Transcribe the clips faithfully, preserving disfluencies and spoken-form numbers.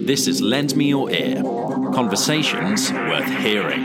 This is Lend Me Your Ear, conversations worth hearing,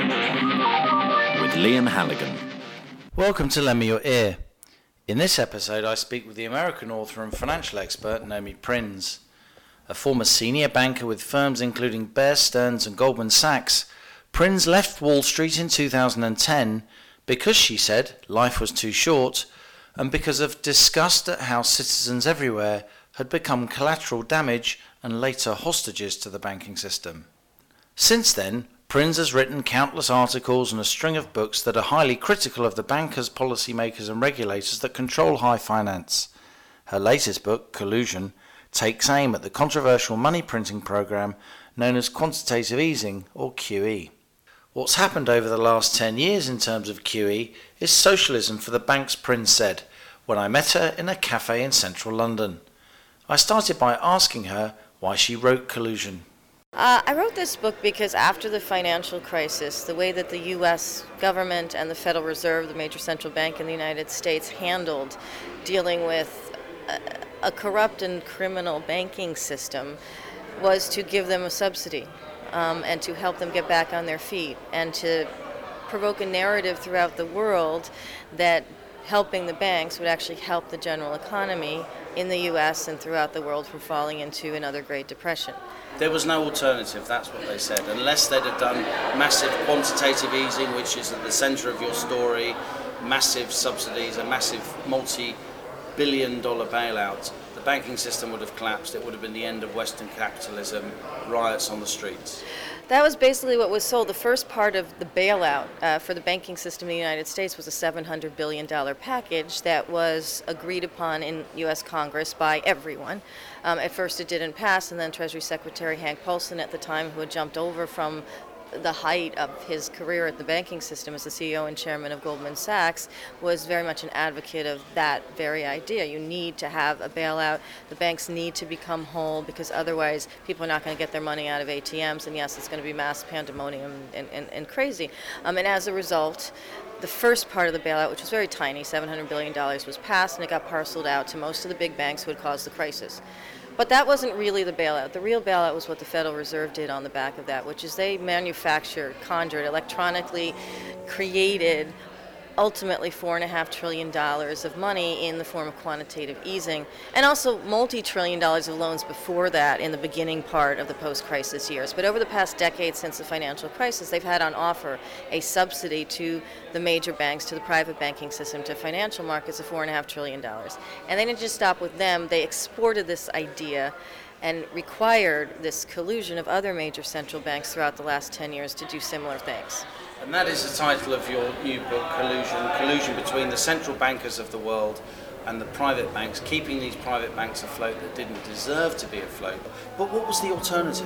with Liam Halligan. Welcome to Lend Me Your Ear. In this episode, I speak with the American author and financial expert Nomi Prins. A former senior banker with firms including Bear Stearns and Goldman Sachs, Prins left Wall Street in two thousand ten because, she said, life was too short, and because of disgust at how citizens everywhere had become collateral damage and later hostages to the banking system. Since then, Prins has written countless articles and a string of books that are highly critical of the bankers, policymakers and regulators that control high finance. Her latest book, Collusion, takes aim at the controversial money printing program known as quantitative easing, or Q E. What's happened over the last ten years in terms of Q E is socialism for the banks, Prins said, when I met her in a cafe in central London. I started by asking her why she wrote Collusion. Uh, I wrote this book because after the financial crisis, the way that the U S government and the Federal Reserve, the major central bank in the United States, handled dealing with a, a corrupt and criminal banking system was to give them a subsidy um, and to help them get back on their feet and to provoke a narrative throughout the world that helping the banks would actually help the general economy in the U S and throughout the world from falling into another Great Depression. There was no alternative, that's what they said, unless they'd have done massive quantitative easing, which is at the centre of your story, massive subsidies, a massive multi-billion dollar bailout. The banking system would have collapsed. It would have been the end of Western capitalism, riots on the streets. That was basically what was sold. The first part of the bailout uh, for the banking system in the United States was a seven hundred billion dollars package that was agreed upon in U S Congress by everyone. Um, at first it didn't pass, and then Treasury Secretary Hank Paulson at the time, who had jumped over from the height of his career at the banking system as the C E O and chairman of Goldman Sachs, was very much an advocate of that very idea. You need to have a bailout. The banks need to become whole because otherwise people are not going to get their money out of A T Ms, and yes, it's going to be mass pandemonium and, and, and crazy. Um, and as a result, the first part of the bailout, which was very tiny, seven hundred billion dollars, was passed, and it got parceled out to most of the big banks who had caused the crisis. But that wasn't really the bailout. The real bailout was what the Federal Reserve did on the back of that, which is they manufactured, conjured, electronically created ultimately four and a half trillion dollars of money in the form of quantitative easing, and also multi-trillion dollars of loans before that in the beginning part of the post-crisis years. But over the past decade since the financial crisis, they've had on offer a subsidy to the major banks, to the private banking system, to financial markets of four and a half trillion dollars. And they didn't just stop with them. They exported this idea and required this collusion of other major central banks throughout the last ten years to do similar things. And that is the title of your new book, Collusion, collusion between the central bankers of the world and the private banks, keeping these private banks afloat that didn't deserve to be afloat. But what was the alternative?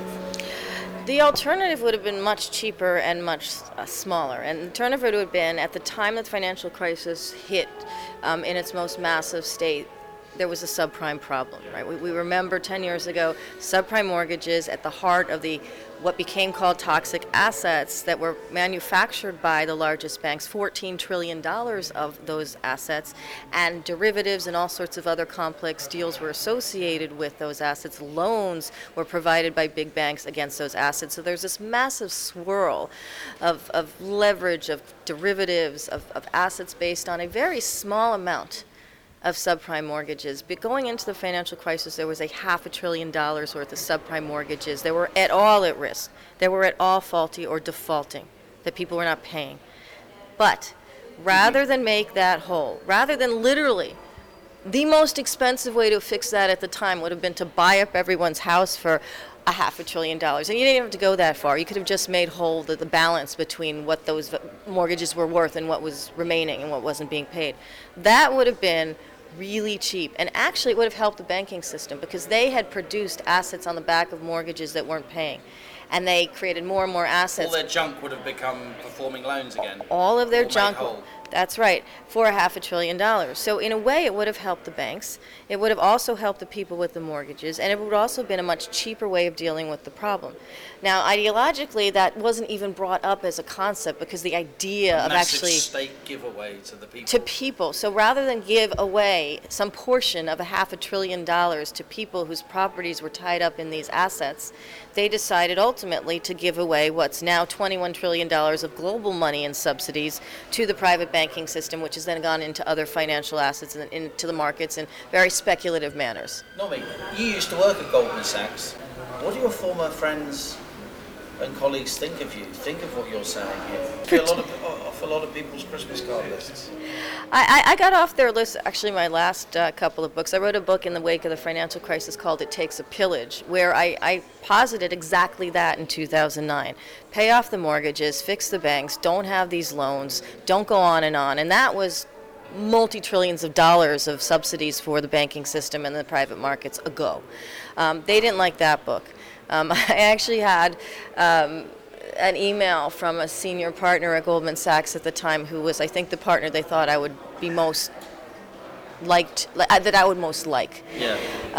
The alternative would have been much cheaper and much uh, smaller. And the alternative would have been, at the time that the financial crisis hit um, in its most massive state, there was a subprime problem, right? We, we remember ten years ago, subprime mortgages at the heart of the what became called toxic assets that were manufactured by the largest banks, fourteen trillion dollars of those assets, and derivatives and all sorts of other complex deals were associated with those assets. Loans were provided by big banks against those assets. So there's this massive swirl of, of leverage, of derivatives, of, of assets based on a very small amount of subprime mortgages. But going into the financial crisis, there was a half a trillion dollars worth of subprime mortgages that were at all at risk. They were at all faulty or defaulting, that people were not paying. But rather than make that whole, rather than literally, the most expensive way to fix that at the time would have been to buy up everyone's house for a half a trillion dollars. And you didn't have to go that far. You could have just made whole the, the balance between what those mortgages were worth and what was remaining and what wasn't being paid. That would have been really cheap. And actually it would have helped the banking system because they had produced assets on the back of mortgages that weren't paying. And they created more and more assets. All their junk would have become performing loans again. All of their All junk, That's right, for a half a trillion dollars. So in a way, it would have helped the banks. It would have also helped the people with the mortgages, and it would also have been a much cheaper way of dealing with the problem. Now, ideologically, that wasn't even brought up as a concept because the idea of actually state giveaway to the people. To people. So rather than give away some portion of a half a trillion dollars to people whose properties were tied up in these assets, they decided ultimately to give away what's now twenty-one trillion dollars of global money and subsidies to the private banking system, which has then gone into other financial assets and into the markets in very speculative manners. Nomi, you used to work at Goldman Sachs. What do your former friends and colleagues think of you? Think of what you're saying here. You're a lot of, off a lot of people's Christmas card lists. I, I got off their list, actually, my last uh, couple of books. I wrote a book in the wake of the financial crisis called It Takes a Pillage, where I, I posited exactly that in two thousand nine. Pay off the mortgages, fix the banks, don't have these loans, don't go on and on. And that was multi-trillions of dollars of subsidies for the banking system and the private markets ago. Um, they didn't like that book. Um, I actually had um, an email from a senior partner at Goldman Sachs at the time who was, I think, the partner they thought I would be most liked, that I would most like. Yeah.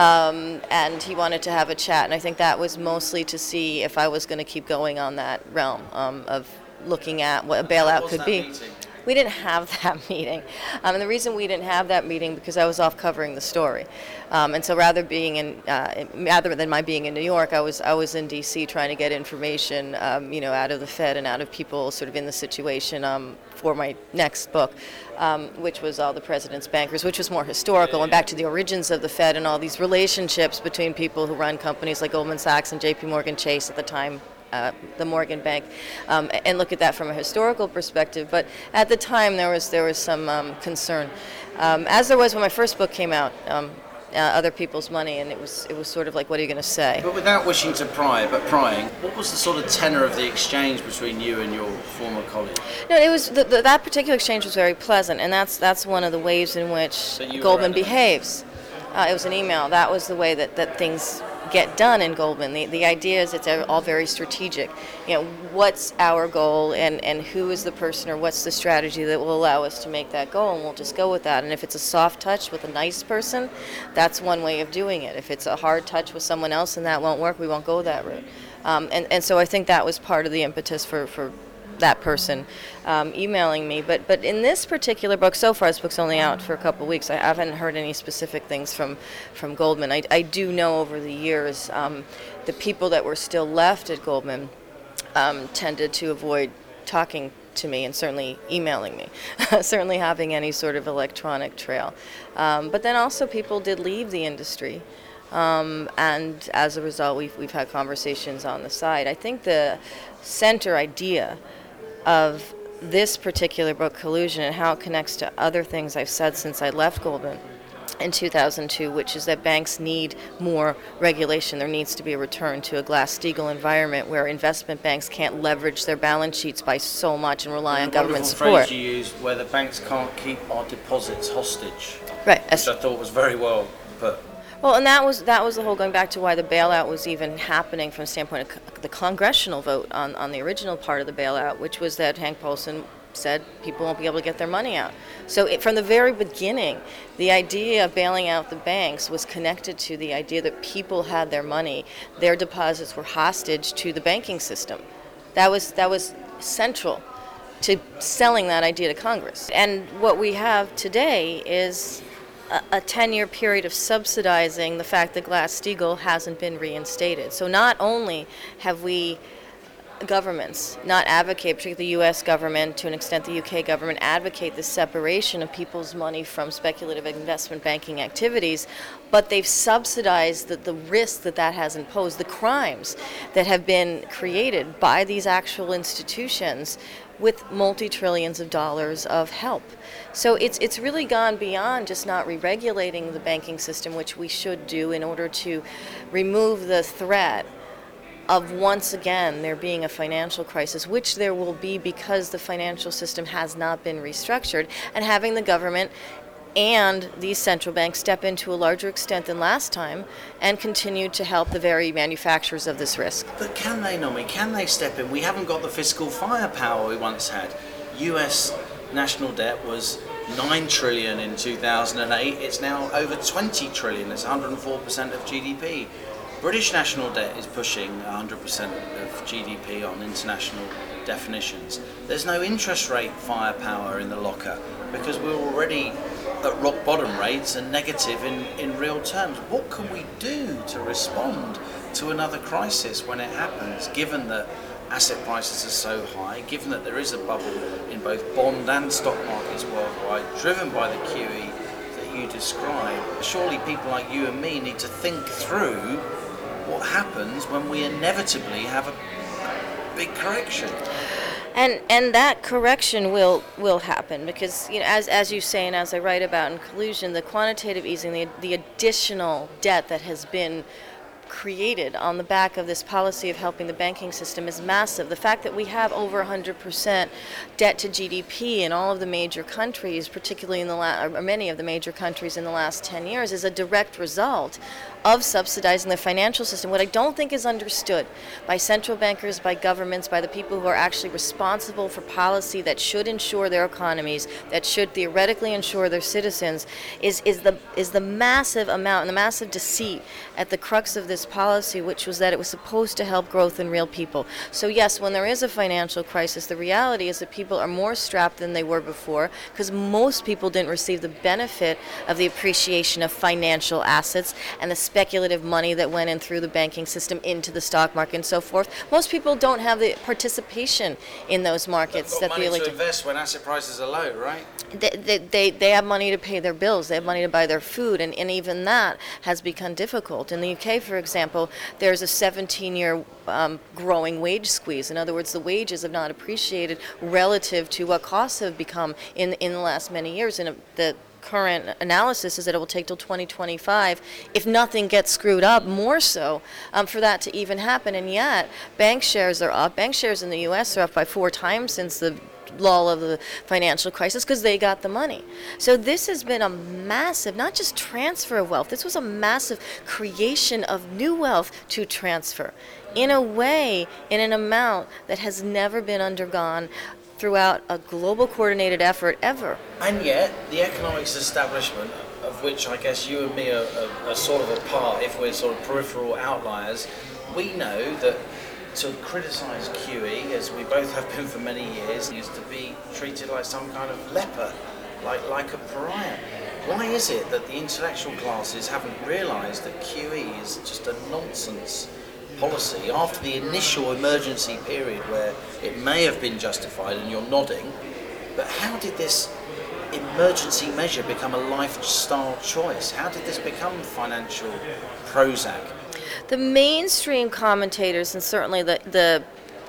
Um, and he wanted to have a chat, and I think that was mostly to see if I was going to keep going on that realm um, of looking at what a bailout could be. Meeting? We didn't have that meeting. Um, and the reason we didn't have that meeting because I was off covering the story. Um, and so rather being in, uh, rather than my being in New York, I was I was in D C trying to get information, um, you know, out of the Fed and out of people sort of in the situation um, for my next book, um, which was All the President's Bankers, which was more historical and back to the origins of the Fed and all these relationships between people who run companies like Goldman Sachs and J P Morgan Chase at the time. Uh, the Morgan Bank, um, and look at that from a historical perspective. But at the time, there was there was some um, concern, um, as there was when my first book came out, um, uh, Other People's Money, and it was it was sort of like, what are you going to say? But without wishing to pry, but prying, what was the sort of tenor of the exchange between you and your former colleague? No, it was the, the, that particular exchange was very pleasant, and that's that's one of the ways in which Goldman behaves. Uh, it was an email. That was the way that, that things get done in Goldman. The the idea is it's all very strategic. You know, what's our goal and, and who is the person or what's the strategy that will allow us to make that goal, and we'll just go with that. And if it's a soft touch with a nice person, that's one way of doing it. If it's a hard touch with someone else and that won't work, we won't go that route. Um, and, and so I think that was part of the impetus for, for that person um, emailing me. But but in this particular book, so far this book's only out for a couple of weeks, I haven't heard any specific things from, from Goldman. I, I do know over the years um, the people that were still left at Goldman um, tended to avoid talking to me and certainly emailing me, certainly having any sort of electronic trail. Um, but then also people did leave the industry. Um, and as a result, we've, we've had conversations on the side. I think the center idea of this particular book, Collusion, and how it connects to other things I've said since I left Goldman in two thousand two, which is that banks need more regulation. There needs to be a return to a Glass-Steagall environment where investment banks can't leverage their balance sheets by so much and rely on government support. The wonderful phrase you used, where the banks can't keep our deposits hostage, right? Which I thought was very well put. Well, and that was that was the whole, going back to why the bailout was even happening from the standpoint of the congressional vote on, on the original part of the bailout, which was that Hank Paulson said people won't be able to get their money out. So it, from the very beginning, the idea of bailing out the banks was connected to the idea that people had their money, their deposits were hostage to the banking system. That was that was central to selling that idea to Congress. And what we have today is a ten-year period of subsidizing the fact that Glass-Steagall hasn't been reinstated. So not only have we governments not advocate, particularly the U S government, to an extent the U K government, advocate the separation of people's money from speculative investment banking activities, but they've subsidized the, the risk that that has imposed, the crimes that have been created by these actual institutions with multi-trillions of dollars of help. So it's it's really gone beyond just not re-regulating the banking system, which we should do in order to remove the threat of once again there being a financial crisis, which there will be because the financial system has not been restructured, and having the government and these central banks step in to a larger extent than last time and continue to help the very manufacturers of this risk. But can they, Nomi? Can they step in? We haven't got the fiscal firepower we once had. U S national debt was nine trillion in two thousand eight. It's now over twenty trillion. It's one hundred four percent of G D P. British national debt is pushing one hundred percent of G D P on international definitions. There's no interest rate firepower in the locker because we're already at rock bottom rates and negative in, in real terms. What can we do to respond to another crisis when it happens, given that asset prices are so high, given that there is a bubble in both bond and stock markets worldwide, driven by the Q E that you describe? Surely people like you and me need to think through what happens when we inevitably have a big correction. And and that correction will will happen because, you know, as as you say and as I write about in Collusion, the quantitative easing, the the additional debt that has been created on the back of this policy of helping the banking system is massive. The fact that we have over one hundred percent debt to G D P in all of the major countries, particularly in the la- or many of the major countries in the last ten years, is a direct result of subsidizing the financial system. What I don't think is understood by central bankers, by governments, by the people who are actually responsible for policy that should ensure their economies, that should theoretically ensure their citizens, is, is the is the massive amount and the massive deceit at the crux of this policy, which was that it was supposed to help growth in real people. So yes, when there is a financial crisis, the reality is that people are more strapped than they were before because most people didn't receive the benefit of the appreciation of financial assets and the speculative money that went in through the banking system into the stock market and so forth. Most people don't have the participation in those markets. They've got that money the to invest when asset prices are low, right? They, they, they, they have money to pay their bills, they have money to buy their food, and, and even that has become difficult. In the U K, for example, there's a seventeen-year um, growing wage squeeze. In other words, the wages have not appreciated relative to what costs have become in, in the last many years. And the current analysis is that it will take till twenty twenty-five, if nothing gets screwed up, more so, um, for that to even happen. And yet, bank shares are up. Bank shares in the U S are up by four times since the lull of the financial crisis because they got the money. So this has been a massive, not just transfer of wealth, this was a massive creation of new wealth to transfer in a way, in an amount that has never been undergone throughout a global coordinated effort ever. And yet, the economics establishment, of which I guess you and me are, are, are sort of a part, if we're sort of peripheral outliers, we know that to criticise Q E, as we both have been for many years, is to be treated like some kind of leper, like, like a pariah. Why is it that the intellectual classes haven't realised that Q E is just a nonsense policy after the initial emergency period where it may have been justified, and you're nodding, but how did this emergency measure become a lifestyle choice? How did this become financial Prozac? The mainstream commentators and certainly the, the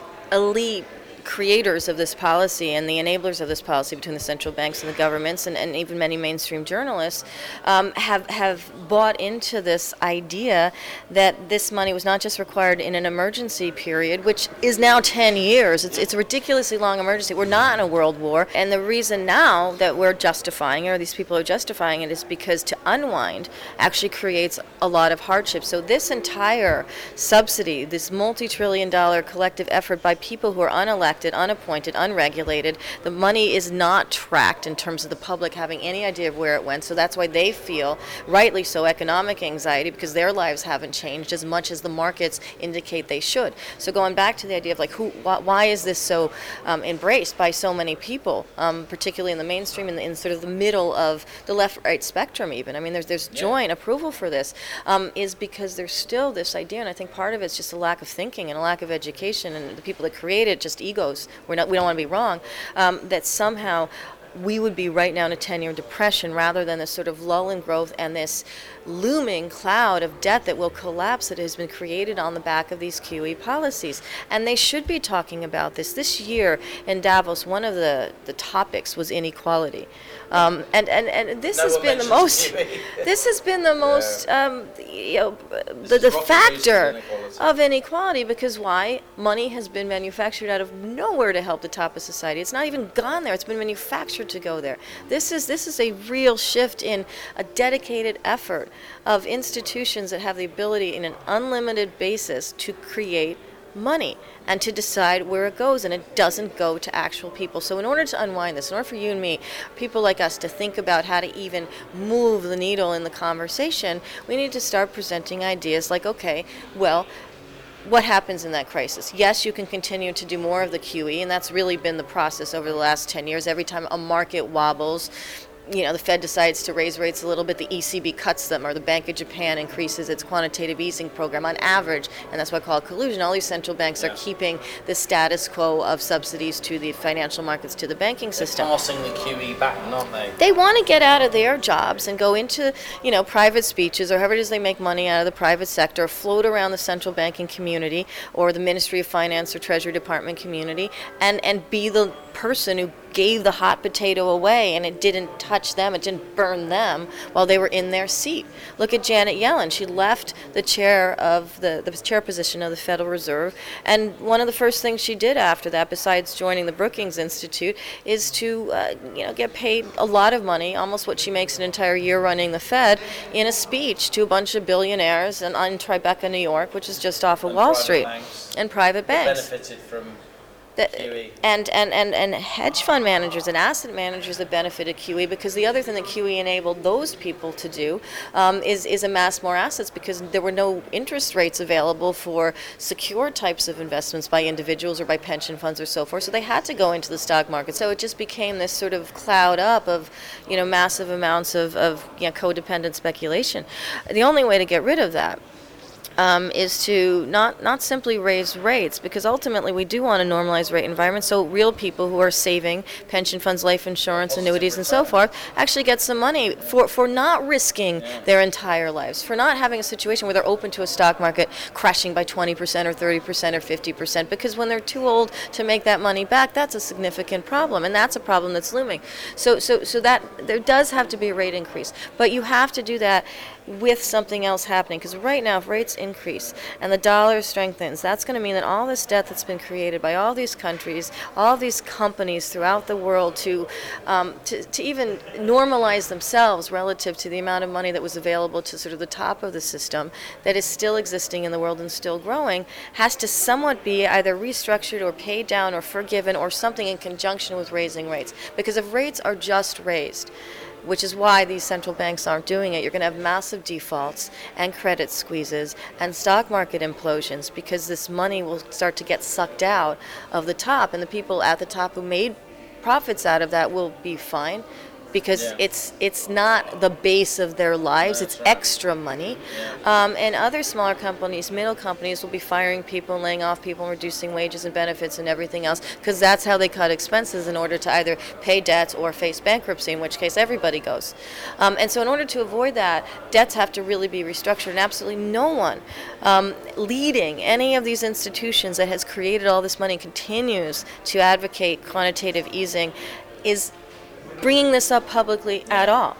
elite creators of this policy and the enablers of this policy between the central banks and the governments and, and even many mainstream journalists um, have, have bought into this idea that this money was not just required in an emergency period, which is now ten years. It's, it's a ridiculously long emergency. We're not in a world war. And the reason now that we're justifying it, or these people are justifying it, is because to unwind actually creates a lot of hardship. So this entire subsidy, this multi-trillion dollar collective effort by people who are unelected, unappointed, unregulated. The money is not tracked in terms of the public having any idea of where it went. So that's why they feel, rightly so, economic anxiety because their lives haven't changed as much as the markets indicate they should. So going back to the idea of like, who, wh- why is this so um, embraced by so many people, um, particularly in the mainstream and in, in sort of the middle of the left-right spectrum even. I mean, there's there's joint approval for this, um, is because there's still this idea, and I think part of it's just a lack of thinking and a lack of education, and the people that create it just ego. We're not, we don't want to be wrong, um, that somehow we would be right now in a ten-year depression rather than this sort of lull in growth and this looming cloud of debt that will collapse that has been created on the back of these Q E policies. And they should be talking about this. This year in Davos, one of the, the topics was inequality. Um, and, and, and this no has been the most, this has been the most, yeah. um, you know, the, the factor of inequality, because why? Money has been manufactured out of nowhere to help the top of society. It's not even gone there. It's been manufactured to go there. This is, this is a real shift in a dedicated effort of institutions that have the ability in an unlimited basis to create money and to decide where it goes, and it doesn't go to actual people. So in order to unwind this, in order for you and me, people like us, to think about how to even move the needle in the conversation, we need to start presenting ideas like, okay, well, what happens in that crisis? Yes, you can continue to do more of the Q E, and that's really been the process over the last ten years. Every time a market wobbles, you know, the Fed decides to raise rates a little bit, the E C B cuts them, or the Bank of Japan increases its quantitative easing program on average, and that's why I call it collusion. All these central banks yeah. are keeping the status quo of subsidies to the financial markets, to the banking system. They're passing the Q E back, aren't they? They want to get out of their jobs and go into, you know, private speeches, or however it is they make money out of the private sector, float around the central banking community or the Ministry of Finance or Treasury Department community, and, and be the person who gave the hot potato away, and it didn't touch them, it didn't burn them while they were in their seat. Look at Janet Yellen. She left the chair of the, the chair position of the Federal Reserve, and one of the first things she did after that, besides joining the Brookings Institute, is to uh, you know get paid a lot of money, almost what she makes an entire year running the Fed, in a speech to a bunch of billionaires in, in Tribeca, New York, which is just off of and Wall Street, banks. and private banks. Benefited from Q E. And, and, and, and hedge fund managers and asset managers have benefited Q E, because the other thing that Q E enabled those people to do um, is, is amass more assets, because there were no interest rates available for secure types of investments by individuals or by pension funds or so forth. So they had to go into the stock market. So it just became this sort of cloud up of, you know, massive amounts of, of you know, codependent speculation. The only way to get rid of that Um, is to not, not simply raise rates, because ultimately we do want a normalized rate environment, so real people who are saving, pension funds, life insurance, annuities, and so forth, actually get some money for, for not risking their entire lives, for not having a situation where they're open to a stock market crashing by twenty percent or thirty percent or fifty percent, because when they're too old to make that money back, that's a significant problem, and that's a problem that's looming. So, so, so that there does have to be a rate increase, but you have to do that with something else happening, because right now if rates increase and the dollar strengthens, that's going to mean that all this debt that's been created by all these countries, all these companies throughout the world to, um, to to even normalize themselves relative to the amount of money that was available to sort of the top of the system that is still existing in the world and still growing, has to somewhat be either restructured or paid down or forgiven or something in conjunction with raising rates. Because if rates are just raised, which is why these central banks aren't doing it, you're going to have massive defaults and credit squeezes and stock market implosions, because this money will start to get sucked out of the top, and the people at the top who made profits out of that will be fine, because yeah. it's it's not the base of their lives, That's it's right. extra money. Yeah. Um, and other smaller companies, middle companies, will be firing people and laying off people and reducing wages and benefits and everything else, because that's how they cut expenses in order to either pay debts or face bankruptcy, in which case everybody goes. Um, and so in order to avoid that, debts have to really be restructured, and absolutely no one um, leading any of these institutions that has created all this money and continues to advocate quantitative easing is bringing this up publicly at all.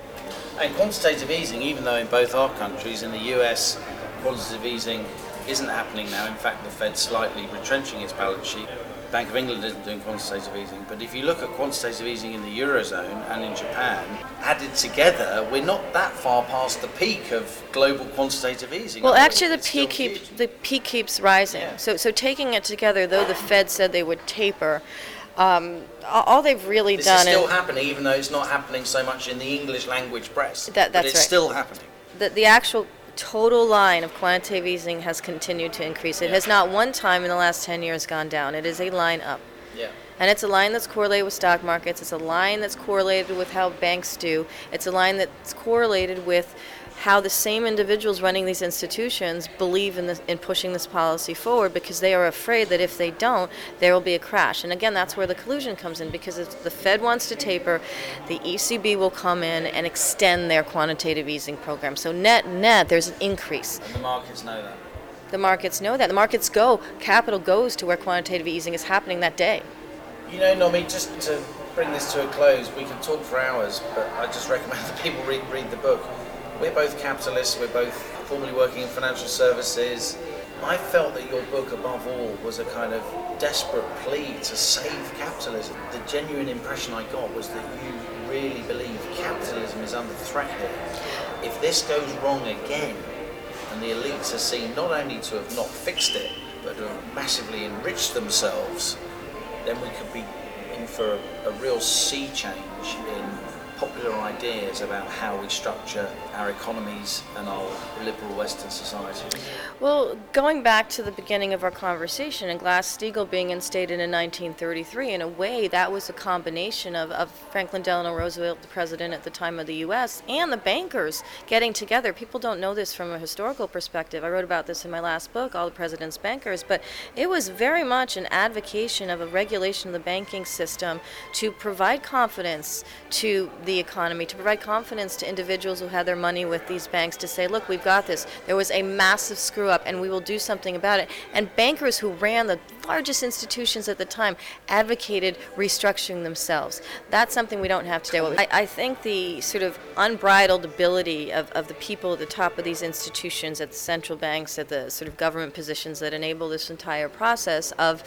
And quantitative easing, even though in both our countries, in the U S, quantitative easing isn't happening now. In fact, the Fed's slightly retrenching its balance sheet. Bank of England isn't doing quantitative easing. But if you look at quantitative easing in the Eurozone and in Japan, added together, we're not that far past the peak of global quantitative easing. Well, I actually, the it's peak still keeps huge. the peak keeps rising. Yeah. So, so taking it together, though the Fed said they would taper, um, all they've really This done is still is happening, even though it's not happening so much in the English language press. That- but that's it's right. still happening. the, the actual total line of quantitative easing has continued to increase. It Yeah. has not one time in the last ten years gone down. It is a line up. Yeah. And it's a line that's correlated with stock markets. It's a line that's correlated with how banks do. It's a line that's correlated with how the same individuals running these institutions believe in, this, in pushing this policy forward, because they are afraid that if they don't, there will be a crash. And again, that's where the collusion comes in, because if the Fed wants to taper, the E C B will come in and extend their quantitative easing program. So net, net, there's an increase. And the markets know that. The markets know that. The markets go, capital goes to where quantitative easing is happening that day. You know, Nomi, just to bring this to a close, we can talk for hours, but I just recommend that people read, read the book. We're both capitalists, we're both formerly working in financial services. I felt that your book, above all, was a kind of desperate plea to save capitalism. The genuine impression I got was that you really believe capitalism is under threat here. If this goes wrong again, and the elites are seen not only to have not fixed it, but to have massively enriched themselves, then we could be in for a, a real sea change in popular ideas about how we structure our economies and our liberal Western society. Well, going back to the beginning of our conversation and Glass-Steagall being instated in nineteen thirty-three, in a way that was a combination of, of Franklin Delano Roosevelt, the president at the time of the U S, and the bankers getting together. People don't know this from a historical perspective. I wrote about this in my last book, All the President's Bankers, but it was very much an advocation of a regulation of the banking system to provide confidence to the economy, to provide confidence to individuals who had their money with these banks, to say, look, we've got this. There was a massive screw up and we will do something about it. And bankers who ran the largest institutions at the time advocated restructuring themselves. That's something we don't have today. I, I think the sort of unbridled ability of, of the people at the top of these institutions, at the central banks, at the sort of government positions that enable this entire process of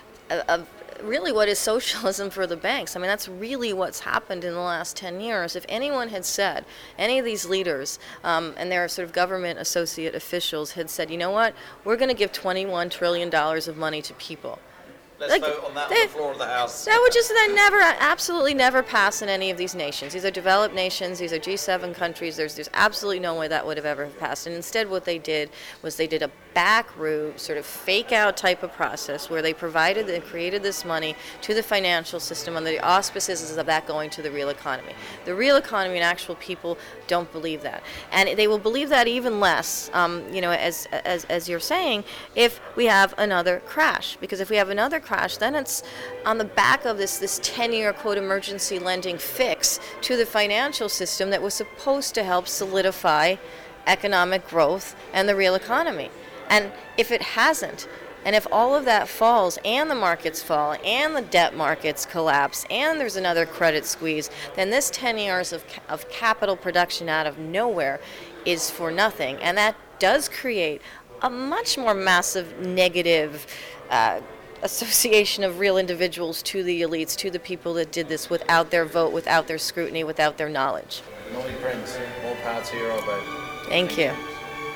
of really what is socialism for the banks. I mean, that's really what's happened in the last ten years. If anyone had said, any of these leaders um, and their sort of government associate officials had said, you know what, we're going to give twenty-one trillion dollars of money to people. Let's like, vote on that they, on the floor of the House. That would just then never, absolutely never pass in any of these nations. These are developed nations. These are G seven countries. There's, there's absolutely no way that would have ever passed. And instead what they did was they did a back route, sort of fake out type of process where they provided and created this money to the financial system under the auspices of that going to the real economy. The real economy and actual people don't believe that. And they will believe that even less, um, you know, as, as, as you're saying, if we have another crash. Because if we have another crash, then it's on the back of this this ten-year, quote, emergency lending fix to the financial system that was supposed to help solidify economic growth and the real economy. And if it hasn't, and if all of that falls, and the markets fall, and the debt markets collapse, and there's another credit squeeze, then this ten years of, of capital production out of nowhere is for nothing. And that does create a much more massive negative uh, association of real individuals to the elites, to the people that did this without their vote, without their scrutiny, without their knowledge. Nomi Prinz, more power to your elbow. Thank, Thank you. you.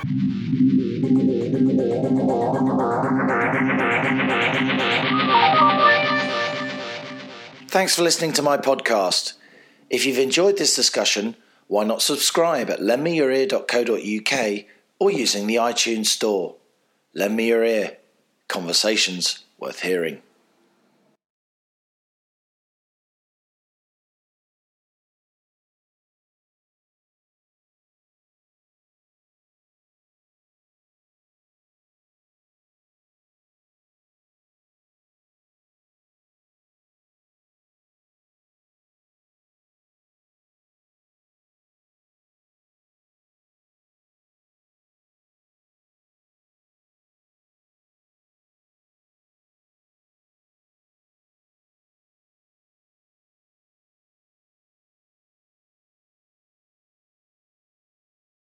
Thanks for listening to my podcast. If you've enjoyed this discussion, why not subscribe at lend me your ear dot co dot uk or using the iTunes store. Lend Me Your Ear. Conversations worth hearing.